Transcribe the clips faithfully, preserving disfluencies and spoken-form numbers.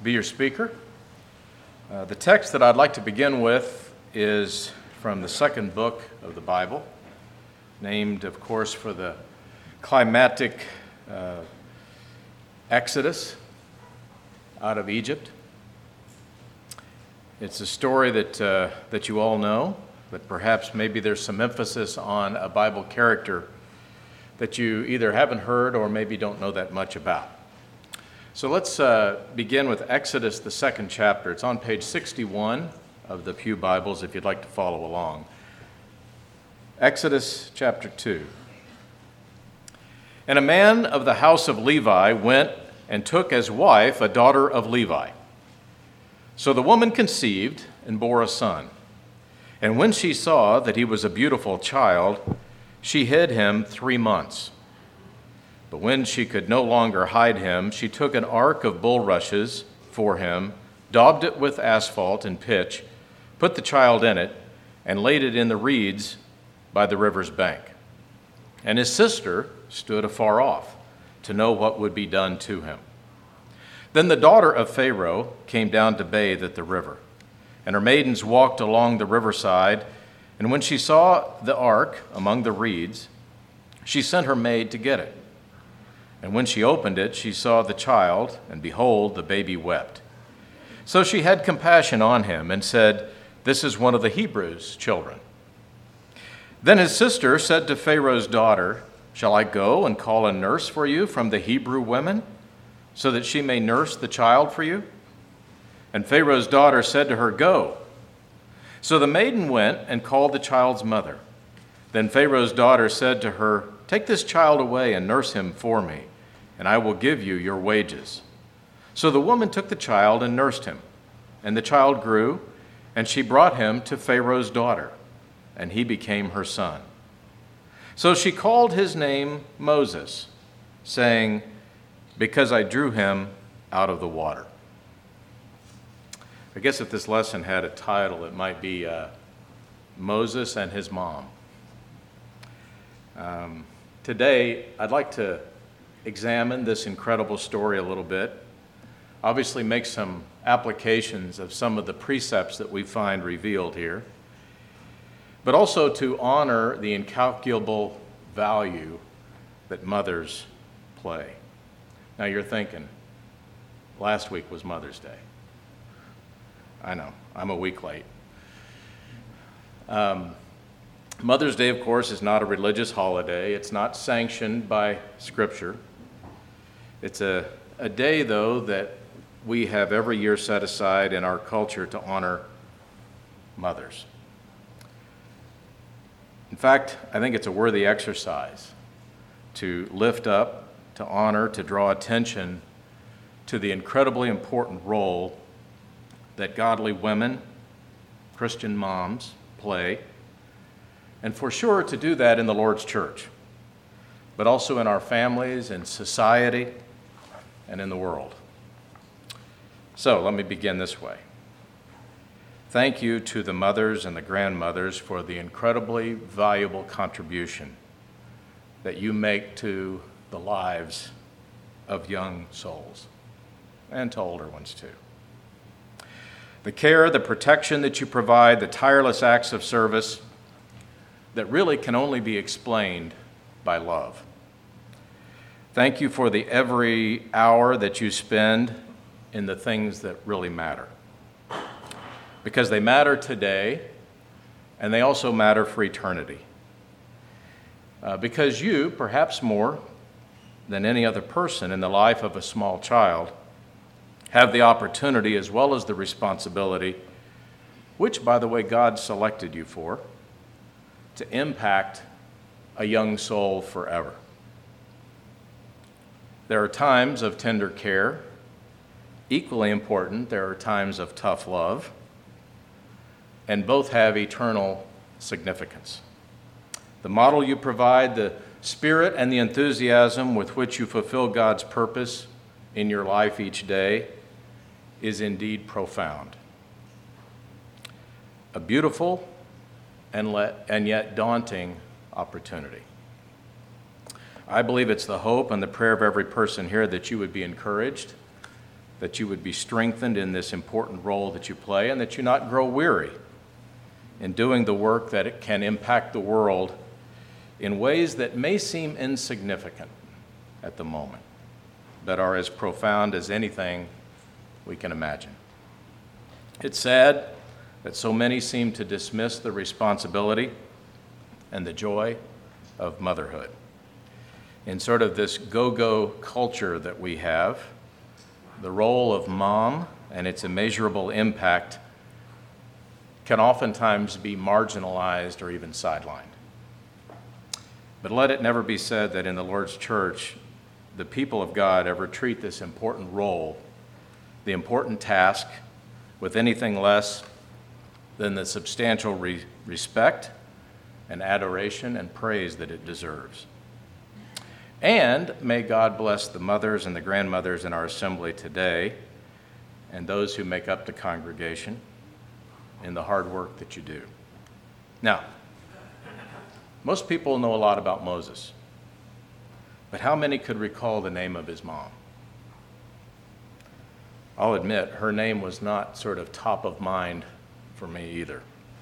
be your speaker. Uh, the text that I'd like to begin with is from the second book of the Bible, named, of course, for the climatic uh, Exodus out of Egypt. It's a story that uh, that you all know, but perhaps maybe there's some emphasis on a Bible character that you either haven't heard or maybe don't know that much about. So let's uh, begin with Exodus, the second chapter. It's on page sixty-one of the Pew Bibles if you'd like to follow along. Exodus chapter two. And a man of the house of Levi went and took as wife a daughter of Levi. So the woman conceived and bore a son. And when she saw that he was a beautiful child, she hid him three months. But when she could no longer hide him, she took an ark of bulrushes for him, daubed it with asphalt and pitch, put the child in it, and laid it in the reeds by the river's bank. And his sister stood afar off to know what would be done to him. Then the daughter of Pharaoh came down to bathe at the river, and her maidens walked along the riverside. And when she saw the ark among the reeds, she sent her maid to get it. And when she opened it, she saw the child, and behold, the baby wept. So she had compassion on him and said, "This is one of the Hebrews' children." Then his sister said to Pharaoh's daughter, "Shall I go and call a nurse for you from the Hebrew women, so that she may nurse the child for you?" And Pharaoh's daughter said to her, "Go." So the maiden went and called the child's mother. Then Pharaoh's daughter said to her, "Take this child away and nurse him for me, and I will give you your wages." So the woman took the child and nursed him. And the child grew, and she brought him to Pharaoh's daughter, and he became her son. So she called his name Moses, saying, "Because I drew him out of the water." I guess if this lesson had a title, it might be uh, Moses and his mom. Um, today, I'd like to examine this incredible story a little bit, obviously make some applications of some of the precepts that we find revealed here, but also to honor the incalculable value that mothers play. Now you're thinking, last week was Mother's Day. I know, I'm a week late. Um, Mother's Day, of course, is not a religious holiday. It's not sanctioned by Scripture. It's a, a day, though, that we have every year set aside in our culture to honor mothers. In fact, I think it's a worthy exercise to lift up, to honor, to draw attention to the incredibly important role that godly women, Christian moms, play, and for sure to do that in the Lord's church, but also in our families, in society, and in the world. So let me begin this way. Thank you to the mothers and the grandmothers for the incredibly valuable contribution that you make to the lives of young souls, and to older ones too. The care, the protection that you provide, the tireless acts of service that really can only be explained by love. Thank you for the every hour that you spend in the things that really matter. Because they matter today, and they also matter for eternity. Uh, because you, perhaps more than any other person in the life of a small child, have the opportunity as well as the responsibility, which, by the way, God selected you for, to impact a young soul forever. There are times of tender care. Equally important, there are times of tough love, and both have eternal significance. The model you provide, the spirit and the enthusiasm with which you fulfill God's purpose in your life each day is indeed profound. A beautiful and, le- and yet daunting opportunity. I believe it's the hope and the prayer of every person here that you would be encouraged, that you would be strengthened in this important role that you play, and that you not grow weary in doing the work that it can impact the world in ways that may seem insignificant at the moment, but are as profound as anything we can imagine. It's sad that so many seem to dismiss the responsibility and the joy of motherhood. In sort of this go-go culture that we have, the role of mom and its immeasurable impact can oftentimes be marginalized or even sidelined. But let it never be said that in the Lord's church, the people of God ever treat this important role, the important task, with anything less than the substantial re- respect and adoration and praise that it deserves. And may God bless the mothers and the grandmothers in our assembly today and those who make up the congregation in the hard work that you do. Now, most people know a lot about Moses, but how many could recall the name of his mom? I'll admit, her name was not sort of top of mind for me either.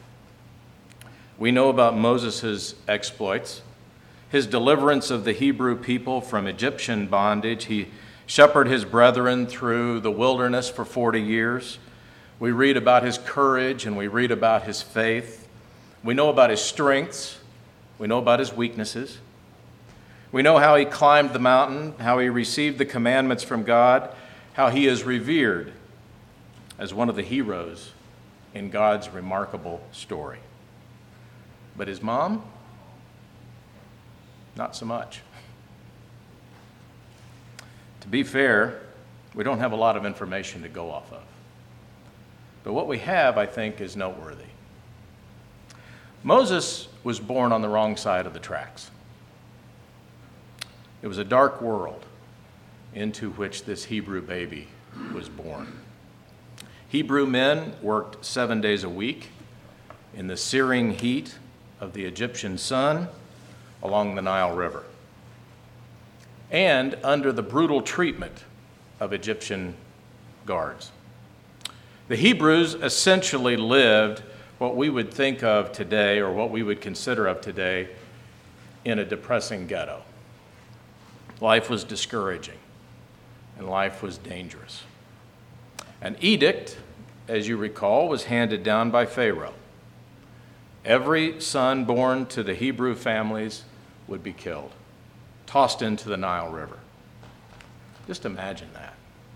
We know about Moses' exploits, his deliverance of the Hebrew people from Egyptian bondage. He shepherded his brethren through the wilderness for forty years. We read about his courage and we read about his faith. We know about his strengths. We know about his weaknesses. We know how he climbed the mountain, how he received the commandments from God, how he is revered as one of the heroes in God's remarkable story. But his mom? Not so much. To be fair, we don't have a lot of information to go off of. But what we have, I think, is noteworthy. Moses was born on the wrong side of the tracks. It was a dark world into which this Hebrew baby was born. Hebrew men worked seven days a week in the searing heat of the Egyptian sun along the Nile River, and under the brutal treatment of Egyptian guards. The Hebrews essentially lived what we would think of today, or what we would consider of today, in a depressing ghetto. Life was discouraging, and life was dangerous. An edict, as you recall, was handed down by Pharaoh. Every son born to the Hebrew families would be killed, tossed into the Nile River. Just imagine that.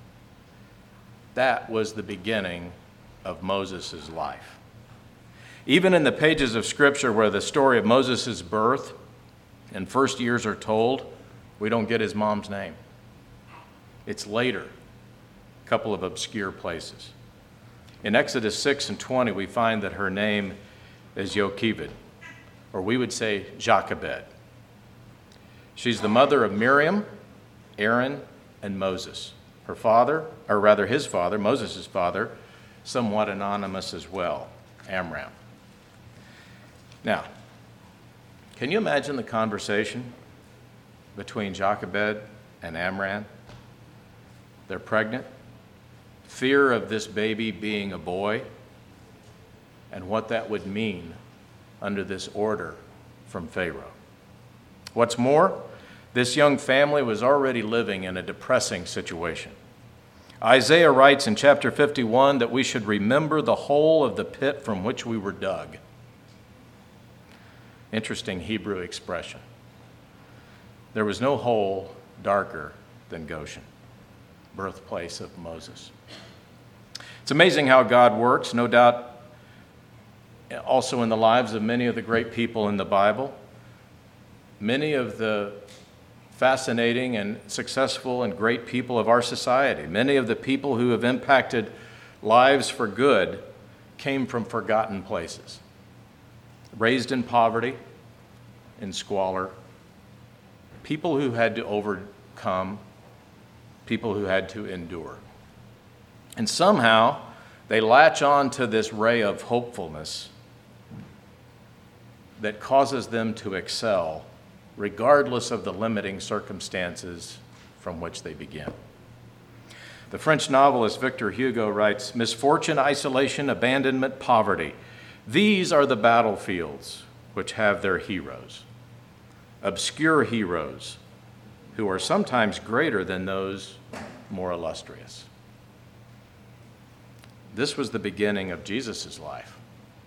That was the beginning of Moses' life. Even in the pages of Scripture where the story of Moses' birth and first years are told, we don't get his mom's name. It's later, a couple of obscure places. In Exodus six and twenty, we find that her name is Jochebed, or we would say Jochebed. She's the mother of Miriam, Aaron, and Moses. Her father, or rather his father, Moses' father, somewhat anonymous as well, Amram. Now, can you imagine the conversation between Jochebed and Amram? They're pregnant, fear of this baby being a boy, and what that would mean under this order from Pharaoh. What's more, this young family was already living in a depressing situation. Isaiah writes in chapter fifty-one that we should remember the hole of the pit from which we were dug. Interesting Hebrew expression. There was no hole darker than Goshen, birthplace of Moses. It's amazing how God works, no doubt also in the lives of many of the great people in the Bible. Many of the fascinating and successful and great people of our society, many of the people who have impacted lives for good, came from forgotten places. Raised in poverty, in squalor, people who had to overcome, people who had to endure. And somehow they latch on to this ray of hopefulness that causes them to excel regardless of the limiting circumstances from which they begin. The French novelist Victor Hugo writes, "Misfortune, isolation, abandonment, poverty. These are the battlefields which have their heroes. Obscure heroes who are sometimes greater than those more illustrious." This was the beginning of Jesus' life.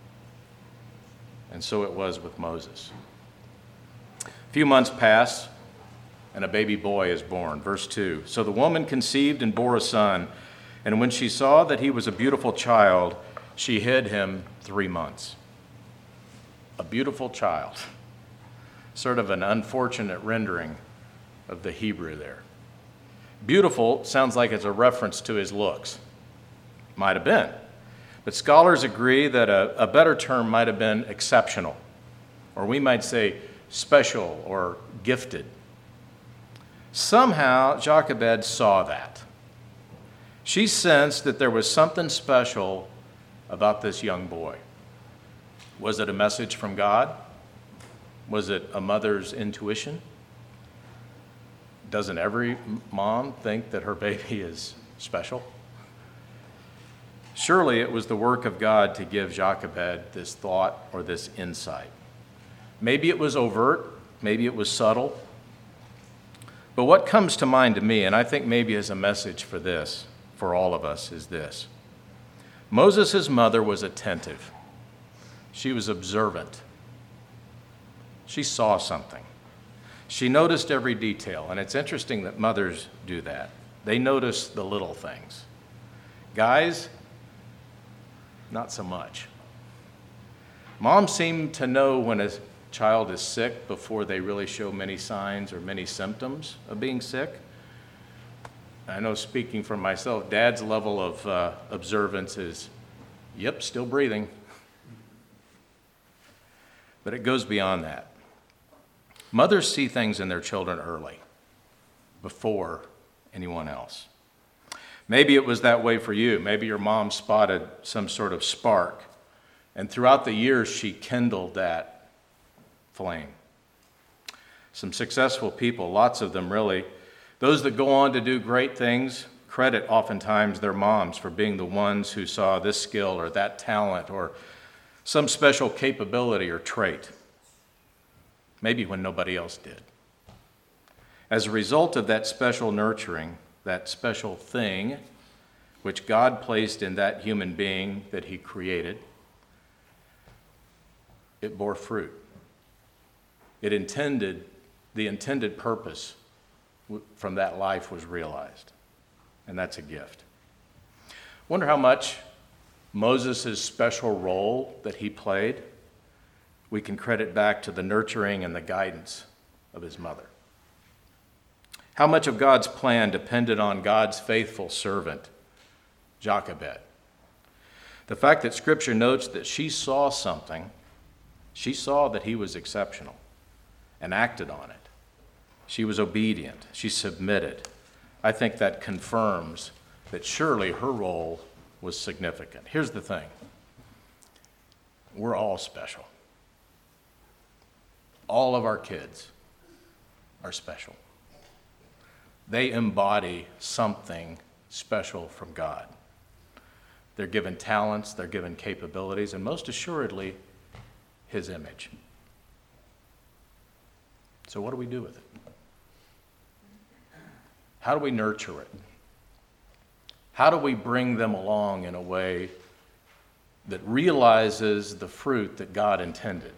And so it was with Moses. A few months pass, and a baby boy is born. Verse two, "So the woman conceived and bore a son, and when she saw that he was a beautiful child, she hid him three months." A beautiful child. Sort of an unfortunate rendering of the Hebrew there. Beautiful sounds like it's a reference to his looks. Might have been. But scholars agree that a, a better term might have been exceptional, or we might say special or gifted. Somehow, Jochebed saw that. She sensed that there was something special about this young boy. Was it a message from God? Was it a mother's intuition? Doesn't every mom think that her baby is special? Surely it was the work of God to give Jochebed this thought or this insight. Maybe it was overt, maybe it was subtle. But what comes to mind to me, and I think maybe as a message for this, for all of us, is this. Moses' mother was attentive. She was observant. She saw something. She noticed every detail, and it's interesting that mothers do that. They notice the little things. Guys, not so much. Moms seem to know when a child is sick before they really show many signs or many symptoms of being sick. I know, speaking for myself, Dad's level of uh, observance is, yep, still breathing. But it goes beyond that. Mothers see things in their children early, before anyone else. Maybe it was that way for you. Maybe your mom spotted some sort of spark, and throughout the years she kindled that flame. Some successful people, lots of them really, those that go on to do great things, credit oftentimes their moms for being the ones who saw this skill or that talent or some special capability or trait, maybe when nobody else did. As a result of that special nurturing, that special thing which God placed in that human being that he created, it bore fruit. It intended, the intended purpose from that life was realized. And that's a gift. Wonder how much Moses' special role that he played, we can credit back to the nurturing and the guidance of his mother. How much of God's plan depended on God's faithful servant, Jochebed. The fact that Scripture notes that she saw something, she saw that he was exceptional and acted on it. She was obedient. She submitted. I think that confirms that surely her role was significant. Here's the thing. We're all special. All of our kids are special. They embody something special from God. They're given talents, they're given capabilities, and most assuredly, his image. So what do we do with it? How do we nurture it? How do we bring them along in a way that realizes the fruit that God intended?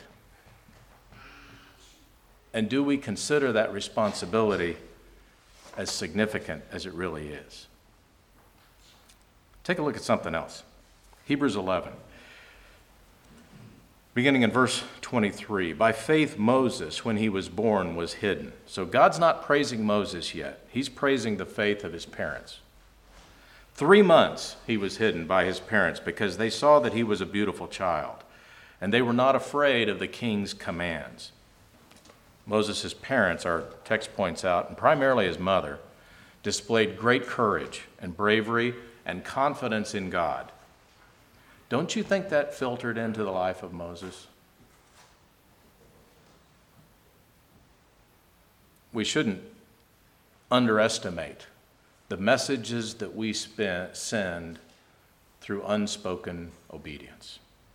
And do we consider that responsibility as significant as it really is? Take a look at something else. Hebrews eleven. Beginning in verse twenty-three, by faith Moses, when he was born, was hidden. So God's not praising Moses yet. He's praising the faith of his parents. Three months he was hidden by his parents because they saw that he was a beautiful child, and they were not afraid of the king's commands. Moses' parents, our text points out, and primarily his mother, displayed great courage and bravery and confidence in God. Don't you think that filtered into the life of Moses? We shouldn't underestimate the messages that we spend, send through unspoken obedience.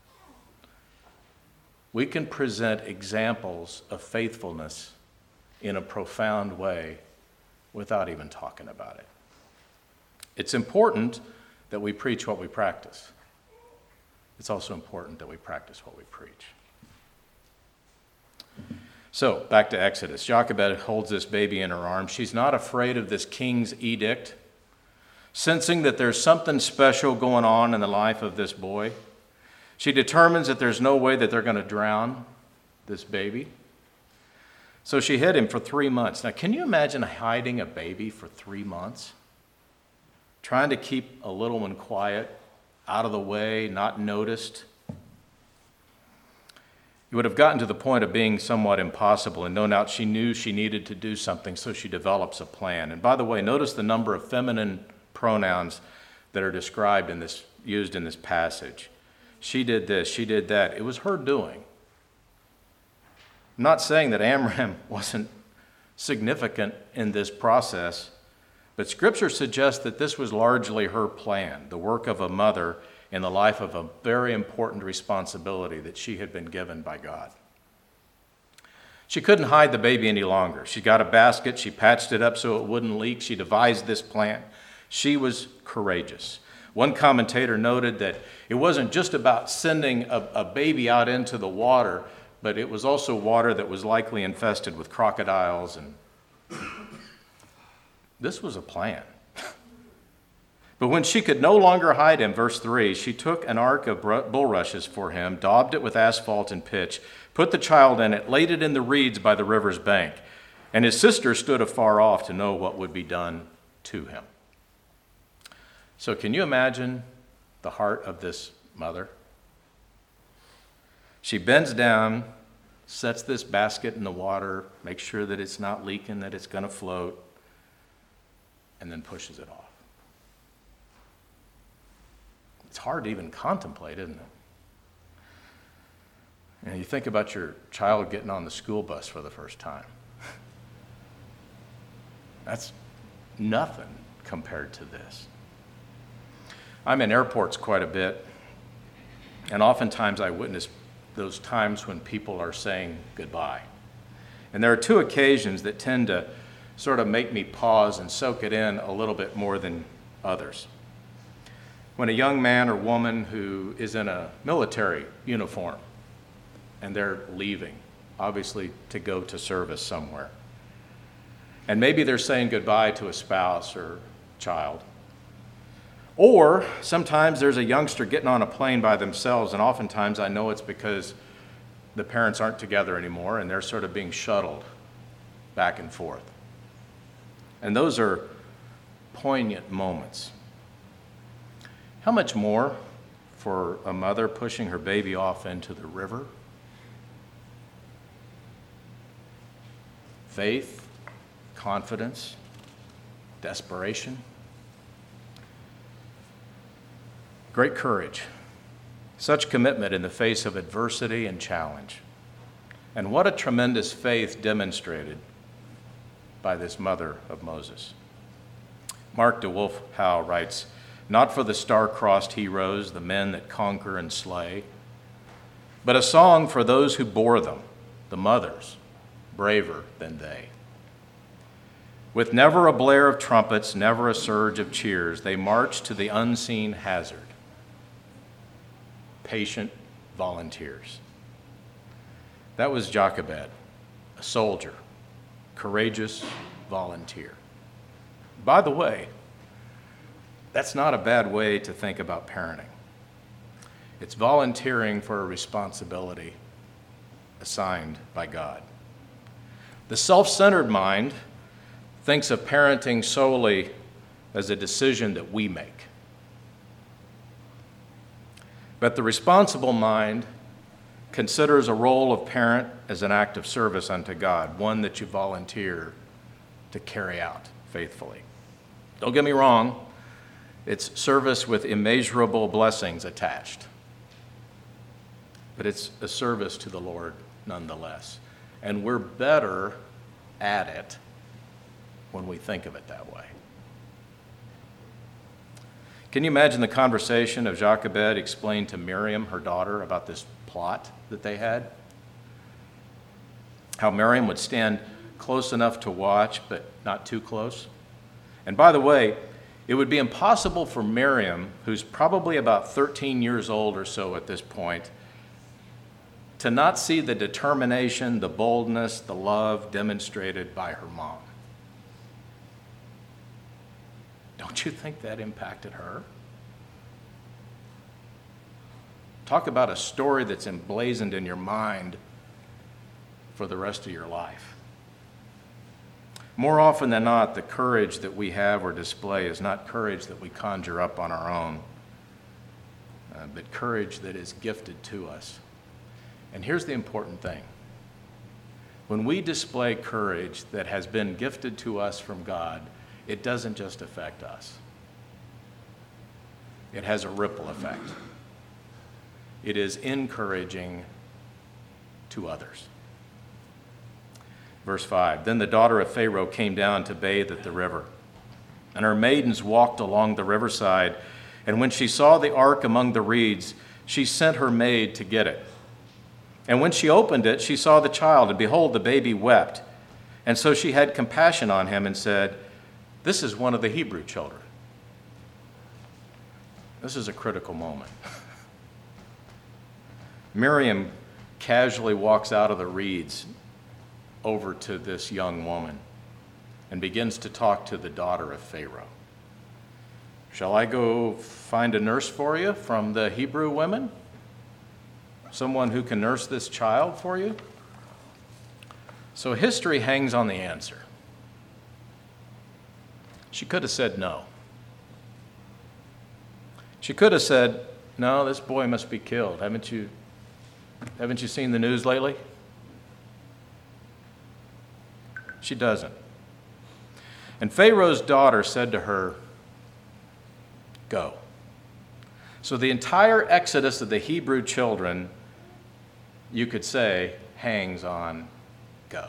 We can present examples of faithfulness in a profound way without even talking about it. It's important that we preach what we practice. It's also important that we practice what we preach. So, back to Exodus. Jochebed holds this baby in her arms. She's not afraid of this king's edict, sensing that there's something special going on in the life of this boy. She determines that there's no way that they're going to drown this baby. So she hid him for three months. Now, can you imagine hiding a baby for three months? Trying to keep a little one quiet, out of the way, not noticed. It would have gotten to the point of being somewhat impossible, and no doubt she knew she needed to do something, so she develops a plan. And by the way, notice the number of feminine pronouns that are described in this, used in this passage. She did this, she did that. It was her doing. I'm not saying that Amram wasn't significant in this process, but Scripture suggests that this was largely her plan, the work of a mother in the life of a very important responsibility that she had been given by God. She couldn't hide the baby any longer. She got a basket, she patched it up so it wouldn't leak, she devised this plan. She was courageous. One commentator noted that it wasn't just about sending a, a baby out into the water, but it was also water that was likely infested with crocodiles. And this was a plan. But when she could no longer hide him, verse three, she took an ark of bulrushes for him, daubed it with asphalt and pitch, put the child in it, laid it in the reeds by the river's bank, and his sister stood afar off to know what would be done to him. So can you imagine the heart of this mother? She bends down, sets this basket in the water, makes sure that it's not leaking, that it's going to float, and then pushes it off. It's hard to even contemplate, isn't it? And you think about your child getting on the school bus for the first time. That's nothing compared to this. I'm in airports quite a bit, and oftentimes I witness those times when people are saying goodbye. And there are two occasions that tend to sort of make me pause and soak it in a little bit more than others. When a young man or woman who is in a military uniform and they're leaving, obviously to go to service somewhere, and maybe they're saying goodbye to a spouse or child. Or sometimes there's a youngster getting on a plane by themselves, and oftentimes I know it's because the parents aren't together anymore and they're sort of being shuttled back and forth. And those are poignant moments. How much more for a mother pushing her baby off into the river? Faith, confidence, desperation. Great courage. Such commitment in the face of adversity and challenge. And what a tremendous faith demonstrated by this mother of Moses. Mark DeWolf Howe writes, "Not for the star-crossed heroes, the men that conquer and slay, but a song for those who bore them, the mothers, braver than they. With never a blare of trumpets, never a surge of cheers, they march to the unseen hazard. Patient volunteers." That was Jochebed, a soldier, courageous volunteer. By the way, that's not a bad way to think about parenting. It's volunteering for a responsibility assigned by God. The self-centered mind thinks of parenting solely as a decision that we make. But the responsible mind considers a role of parent as an act of service unto God, one that you volunteer to carry out faithfully. Don't get me wrong, it's service with immeasurable blessings attached. But it's a service to the Lord nonetheless. And we're better at it when we think of it that way. Can you imagine the conversation of Jochebed explained to Miriam, her daughter, about this plot that they had? How Miriam would stand close enough to watch, but not too close. And by the way, it would be impossible for Miriam, who's probably about thirteen years old or so at this point, to not see the determination, the boldness, the love demonstrated by her mom. Don't you think that impacted her? Talk about a story that's emblazoned in your mind for the rest of your life. More often than not, the courage that we have or display is not courage that we conjure up on our own, uh, but courage that is gifted to us. And here's the important thing. When we display courage that has been gifted to us from God, it doesn't just affect us. It has a ripple effect. It is encouraging to others. Verse five, then the daughter of Pharaoh came down to bathe at the river, and her maidens walked along the riverside, and when she saw the ark among the reeds, she sent her maid to get it. And when she opened it, she saw the child, and behold, the baby wept. And so she had compassion on him and said, this is one of the Hebrew children. This is a critical moment. Miriam casually walks out of the reeds over to this young woman and begins to talk to the daughter of Pharaoh. Shall I go find a nurse for you from the Hebrew women? Someone who can nurse this child for you? So history hangs on the answer. She could have said no. She could have said, no, this boy must be killed. Haven't you, haven't you seen the news lately? She doesn't. And Pharaoh's daughter said to her, go. So the entire exodus of the Hebrew children, you could say, hangs on go.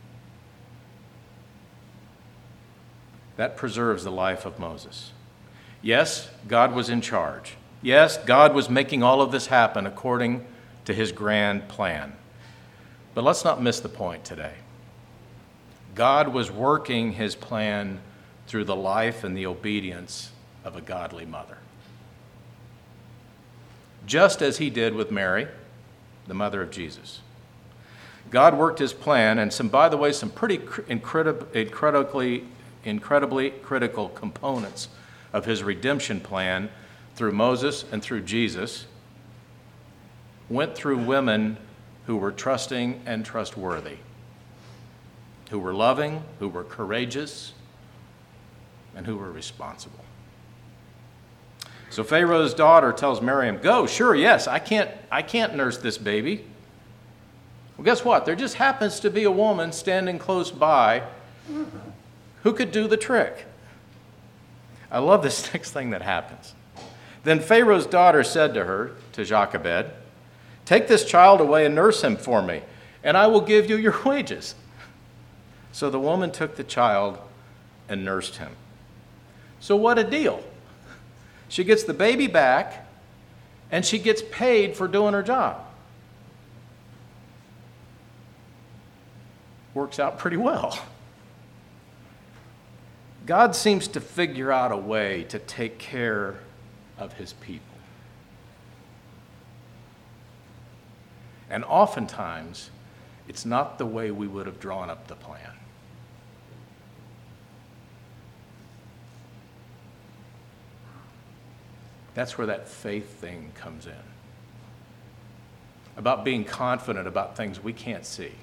That preserves the life of Moses. Yes, God was in charge. Yes, God was making all of this happen according to his grand plan. But let's not miss the point today. God was working his plan through the life and the obedience of a godly mother. Just as he did with Mary, the mother of Jesus. God worked his plan, and some, by the way, some pretty incredib- incredibly, incredibly critical components of his redemption plan through Moses and through Jesus went through women who were trusting and trustworthy, who were loving, who were courageous, and who were responsible. So Pharaoh's daughter tells Miriam, go, sure, yes, I can't, I can't nurse this baby. Well, guess what? There just happens to be a woman standing close by who could do the trick. I love this next thing that happens. Then Pharaoh's daughter said to her, to Jochebed, take this child away and nurse him for me, and I will give you your wages. So the woman took the child and nursed him. So what a deal. She gets the baby back, and she gets paid for doing her job. Works out pretty well. God seems to figure out a way to take care of his people. And oftentimes, it's not the way we would have drawn up the plan. That's where that faith thing comes in. About being confident about things we can't see.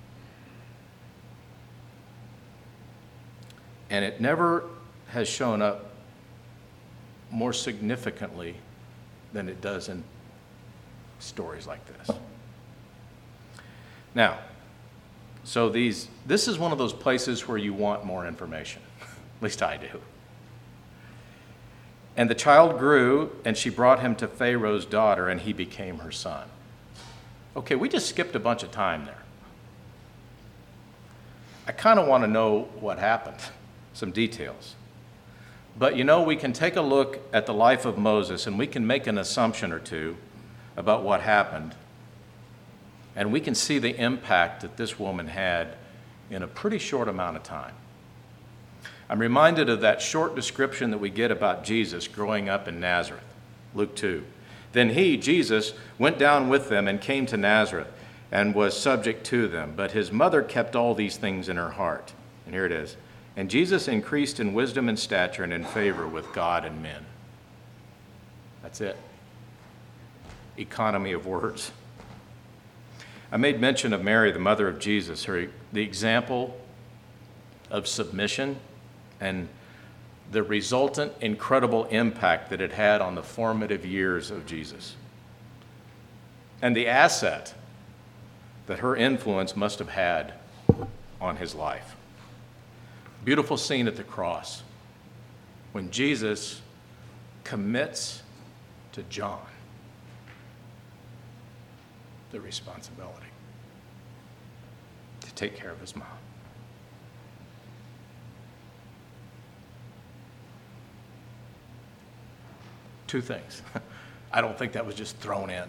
And it never has shown up more significantly than it does in stories like this. Now, so these, this is one of those places where you want more information. At least I do. And the child grew, and she brought him to Pharaoh's daughter, and he became her son. Okay, we just skipped a bunch of time there. I kind of want to know what happened, some details. But you know, we can take a look at the life of Moses and we can make an assumption or two about what happened. And we can see the impact that this woman had in a pretty short amount of time. I'm reminded of that short description that we get about Jesus growing up in Nazareth, Luke two. Then he, Jesus, went down with them and came to Nazareth and was subject to them. But his mother kept all these things in her heart. And here it is. And Jesus increased in wisdom and stature and in favor with God and men. That's it. Economy of words. I made mention of Mary, the mother of Jesus, her, the example of submission and the resultant incredible impact that it had on the formative years of Jesus. And the asset that her influence must have had on his life. Beautiful scene at the cross when Jesus commits to John the responsibility to take care of his mom. Two things. I don't think that was just thrown in.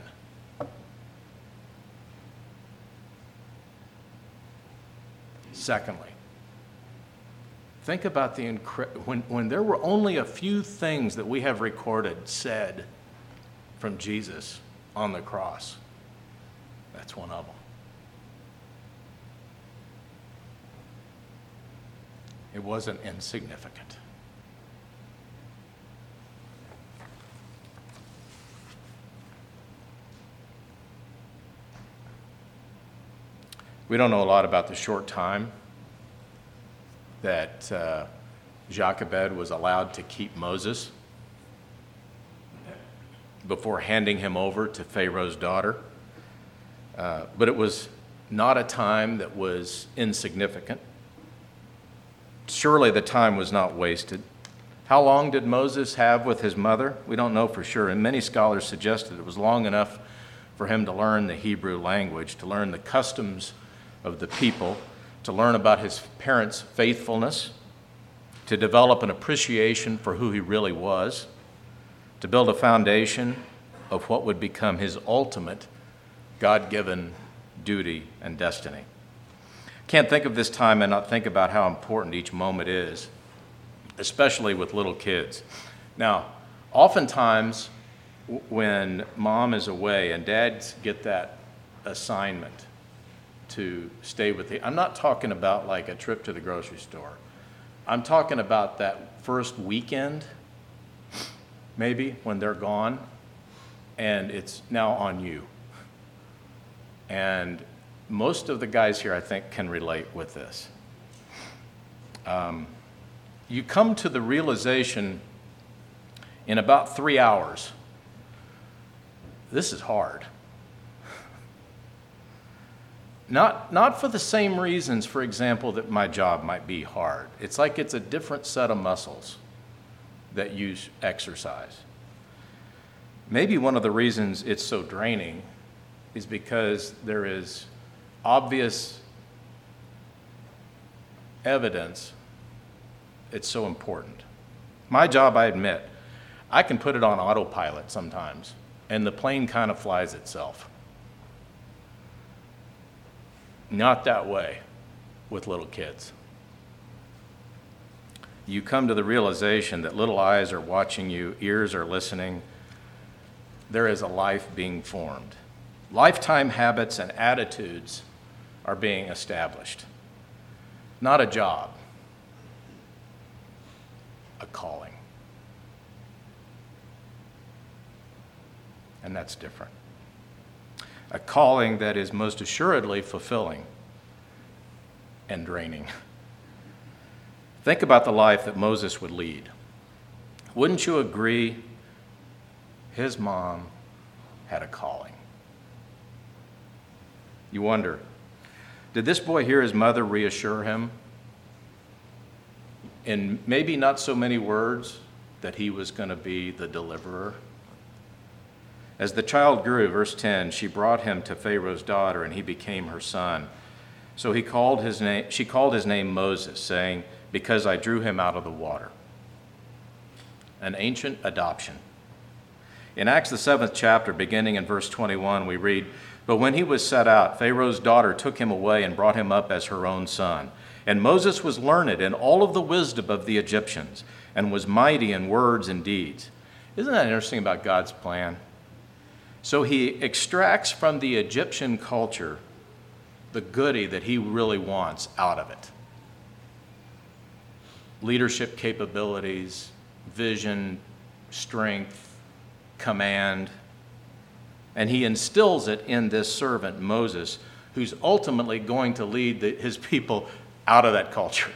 Secondly, think about the incre- when, when there were only a few things that we have recorded said from Jesus on the cross. That's one of them. It wasn't insignificant. We don't know a lot about the short time that uh, Jochebed was allowed to keep Moses before handing him over to Pharaoh's daughter. Uh, but it was not a time that was insignificant. Surely the time was not wasted. How long did Moses have with his mother? We don't know for sure, and many scholars suggested it was long enough for him to learn the Hebrew language, to learn the customs of the people, to learn about his parents' faithfulness, to develop an appreciation for who he really was, to build a foundation of what would become his ultimate God-given duty and destiny. Can't think of this time and not think about how important each moment is, especially with little kids. Now, oftentimes w- when mom is away and dads get that assignment to stay with the, I'm not talking about like a trip to the grocery store. I'm talking about that first weekend, maybe, when they're gone, and it's now on you. And most of the guys here, I think, can relate with this. Um, you come to the realization in about three hours, this is hard. Not, not for the same reasons, for example, that my job might be hard. It's like it's a different set of muscles that you exercise. Maybe one of the reasons it's so draining is because there is obvious evidence it's so important. My job, I admit, I can put it on autopilot sometimes, and the plane kind of flies itself. Not that way with little kids. You come to the realization that little eyes are watching you, ears are listening. There is a life being formed. Lifetime habits and attitudes are being established. Not a job, a calling. And that's different. A calling that is most assuredly fulfilling and draining. Think about the life that Moses would lead. Wouldn't you agree his mom had a calling? You wonder, did this boy hear his mother reassure him in maybe not so many words that he was going to be the deliverer? As the child grew, verse ten, she brought him to Pharaoh's daughter, and he became her son. So he called his name, she called his name Moses, saying, because I drew him out of the water. an ancient adoption. In Acts, the seventh chapter, beginning in verse twenty-one, we read, "But when he was set out, Pharaoh's daughter took him away and brought him up as her own son. And Moses was learned in all of the wisdom of the Egyptians and was mighty in words and deeds." Isn't that interesting about God's plan? So he extracts from the Egyptian culture the goodie that he really wants out of it. Leadership capabilities, vision, strength, command. And he instills it in this servant, Moses, who's ultimately going to lead the, his people out of that culture.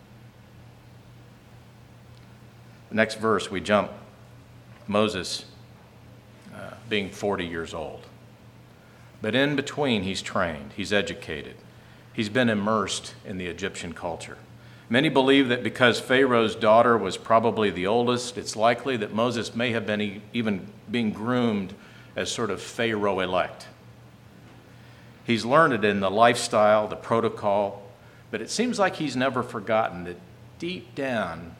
The next verse, we jump. Moses uh, being forty years old. But in between, he's trained, he's educated, he's been immersed in the Egyptian culture. Many believe that because Pharaoh's daughter was probably the oldest, it's likely that Moses may have been e- even being groomed as sort of Pharaoh-elect. He's learned it in the lifestyle, the protocol, but it seems like he's never forgotten that deep down,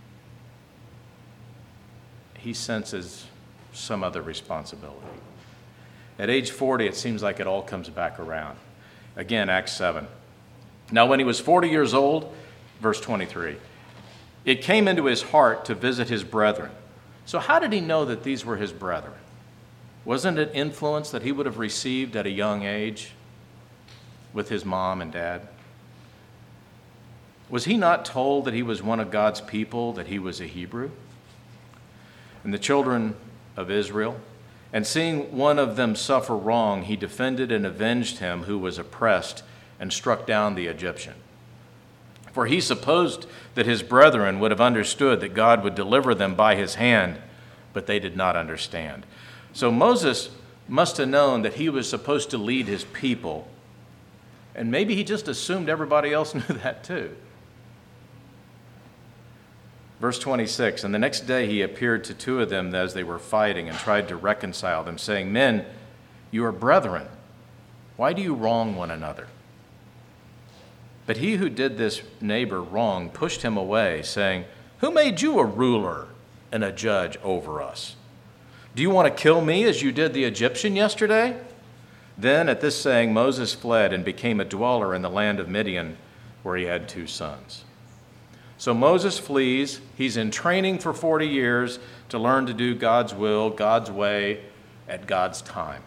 he senses some other responsibility. At age forty, it seems like it all comes back around. Again, Acts seven. "Now when he was forty years old," verse twenty-three, "it came into his heart to visit his brethren." So how did he know that these were his brethren? Wasn't it influence that he would have received at a young age with his mom and dad? Was he not told that he was one of God's people, that he was a Hebrew? And the children of Israel, and seeing one of them suffer wrong, he defended and avenged him who was oppressed and struck down the Egyptian. For he supposed that his brethren would have understood that God would deliver them by his hand, but they did not understand. So Moses must have known that he was supposed to lead his people, and maybe he just assumed everybody else knew that too. Verse twenty-six, "And the next day he appeared to two of them as they were fighting and tried to reconcile them, saying, 'Men, you are brethren. Why do you wrong one another?' But he who did this neighbor wrong pushed him away, saying, 'Who made you a ruler and a judge over us? Do you want to kill me as you did the Egyptian yesterday?' Then at this saying Moses fled and became a dweller in the land of Midian, where he had two sons." So Moses flees. He's in training for forty years to learn to do God's will, God's way, at God's time.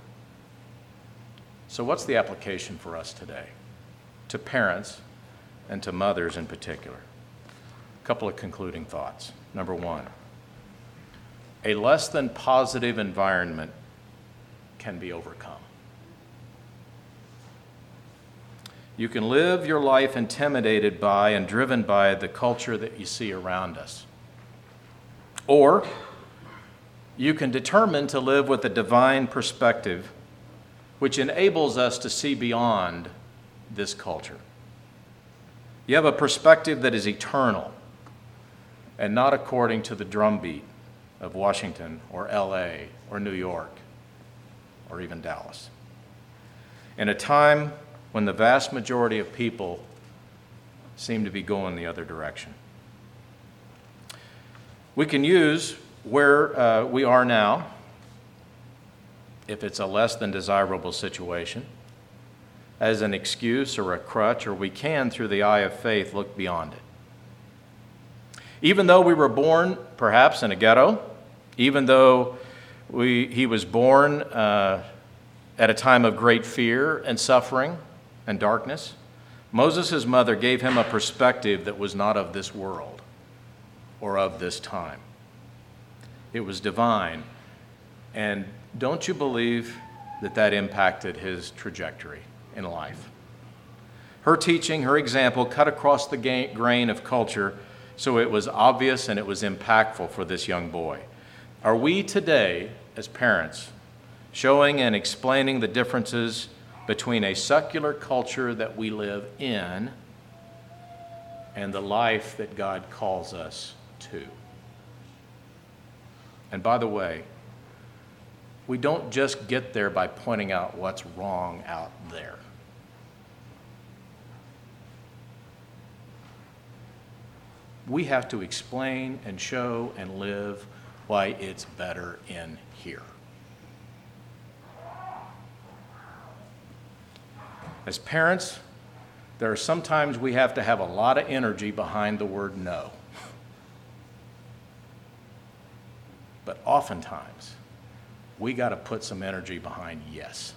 So what's the application for us today? To parents and to mothers in particular. A couple of concluding thoughts. Number one, a less than positive environment can be overcome. You can live your life intimidated by and driven by the culture that you see around us. Or you can determine to live with a divine perspective which enables us to see beyond this culture. You have a perspective that is eternal and not according to the drumbeat of Washington or L A or New York or even Dallas. In a time when the vast majority of people seem to be going the other direction. We can use where uh, we are now, if it's a less than desirable situation, as an excuse or a crutch, or we can, through the eye of faith, look beyond it. Even though we were born, perhaps, in a ghetto, even though we, he was born uh, at a time of great fear and suffering and darkness, Moses' mother gave him a perspective that was not of this world or of this time. It was divine. And don't you believe that that impacted his trajectory in life? Her teaching, her example, cut across the grain of culture, so it was obvious and it was impactful for this young boy. Are we today, as parents, showing and explaining the differences between a secular culture that we live in and the life that God calls us to? And by the way, we don't just get there by pointing out what's wrong out there. we have to explain and show and live why it's better in here. As parents, there are sometimes we have to have a lot of energy behind the word no. But oftentimes, we got to put some energy behind yes.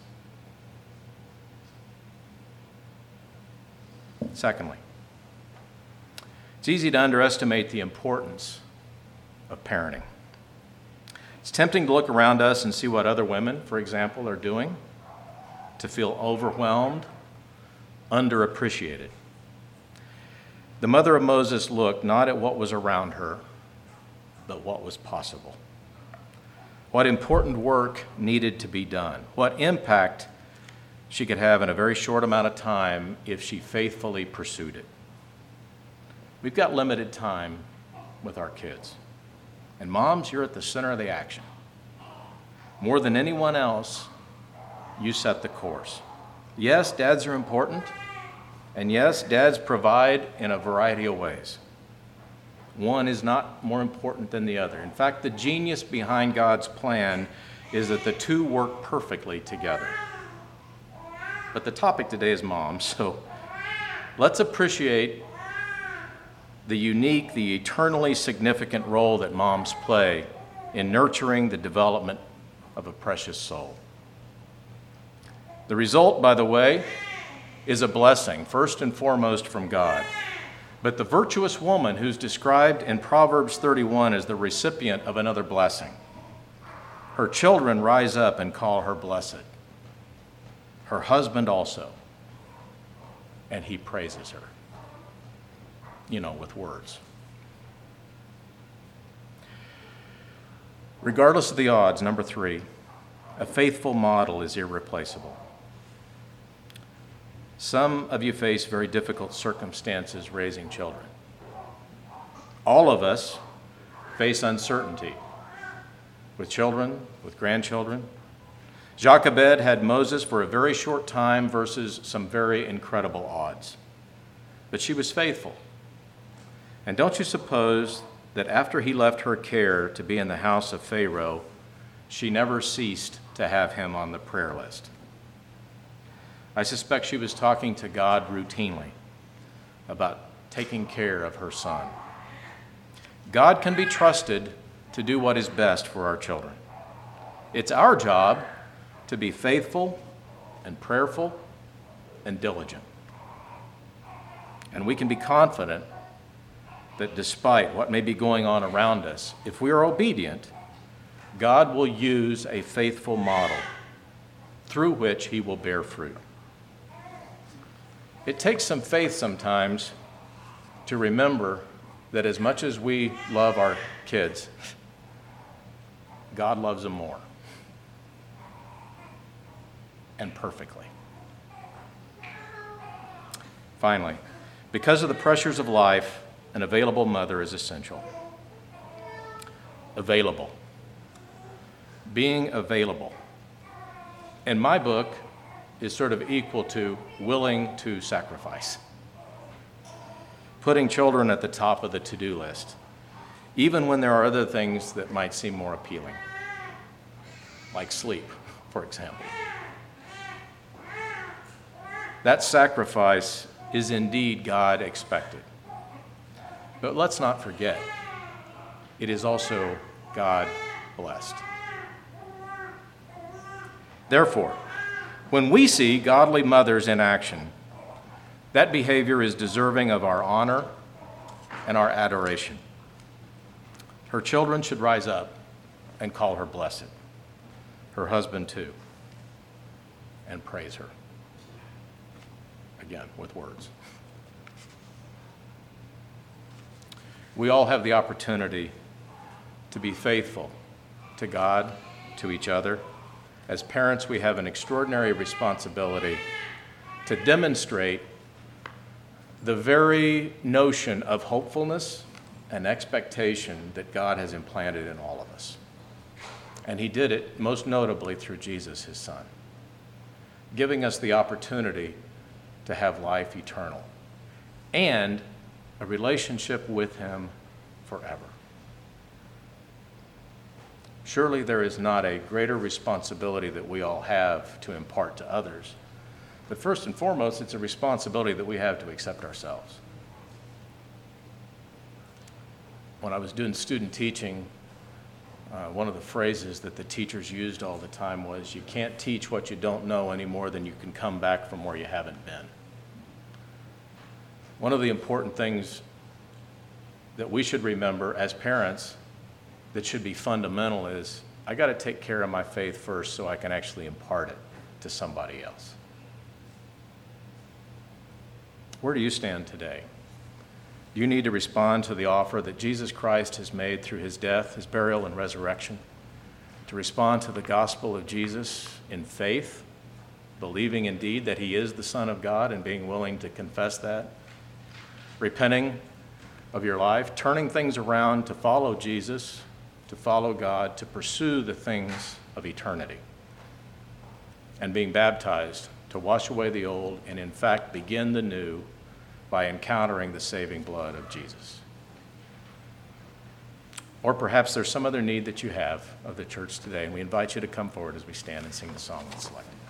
Secondly, it's easy to underestimate the importance of parenting. It's tempting to look around us and see what other women, for example, are doing, to feel overwhelmed, underappreciated. The mother of Moses looked not at what was around her, but what was possible. What important work needed to be done, what impact she could have in a very short amount of time if she faithfully pursued it. We've got limited time with our kids. And moms, you're at the center of the action. More than anyone else, you set the course. Yes, dads are important. And yes, dads provide in a variety of ways. One is not more important than the other. In fact, the genius behind God's plan is that the two work perfectly together. But the topic today is moms, so let's appreciate the unique, the eternally significant role that moms play in nurturing the development of a precious soul. The result, by the way, is a blessing, first and foremost from God. But the virtuous woman who's described in Proverbs thirty-one as the recipient of another blessing. Her children rise up and call her blessed. Her husband also. And he praises her. You know, with words. Regardless of the odds, number three, a faithful model is irreplaceable. Some of you face very difficult circumstances raising children. All of us face uncertainty with children, with grandchildren. Jochebed had Moses for a very short time versus some very incredible odds. But she was faithful. And don't you suppose that after he left her care to be in the house of Pharaoh, she never ceased to have him on the prayer list? I suspect she was talking to God routinely about taking care of her son. God can be trusted to do what is best for our children. It's our job to be faithful and prayerful and diligent. And we can be confident that despite what may be going on around us, if we are obedient, God will use a faithful model through which he will bear fruit. It takes some faith sometimes to remember that as much as we love our kids, God loves them more. And perfectly. Finally, because of the pressures of life, an available mother is essential. Available. Being available. In my book, is sort of equal to willing to sacrifice. Putting children at the top of the to-do list, even when there are other things that might seem more appealing, like sleep, for example. That sacrifice is indeed God expected. But let's not forget, it is also God blessed. Therefore, when we see godly mothers in action, that behavior is deserving of our honor and our adoration. Her children should rise up and call her blessed. Her husband too, and praise her. Again, with words. We all have the opportunity to be faithful to God, to each other. As parents, we have an extraordinary responsibility to demonstrate the very notion of hopefulness and expectation that God has implanted in all of us. And he did it most notably through Jesus, his son, giving us the opportunity to have life eternal and a relationship with him forever. Surely there is not a greater responsibility that we all have to impart to others. But first and foremost, it's a responsibility that we have to accept ourselves. When I was doing student teaching, uh, one of the phrases that the teachers used all the time was, you can't teach what you don't know any more than you can come back from where you haven't been. One of the important things that we should remember as parents that should be fundamental is, I got to take care of my faith first so I can actually impart it to somebody else. Where do you stand today? You need to respond to the offer that Jesus Christ has made through his death, his burial, and resurrection, to respond to the gospel of Jesus in faith, believing indeed that he is the Son of God and being willing to confess that, repenting of your life, turning things around to follow Jesus, to follow God, to pursue the things of eternity, and being baptized to wash away the old and in fact begin the new by encountering the saving blood of Jesus. Or perhaps there's some other need that you have of the church today, and we invite you to come forward as we stand and sing the song that's selected.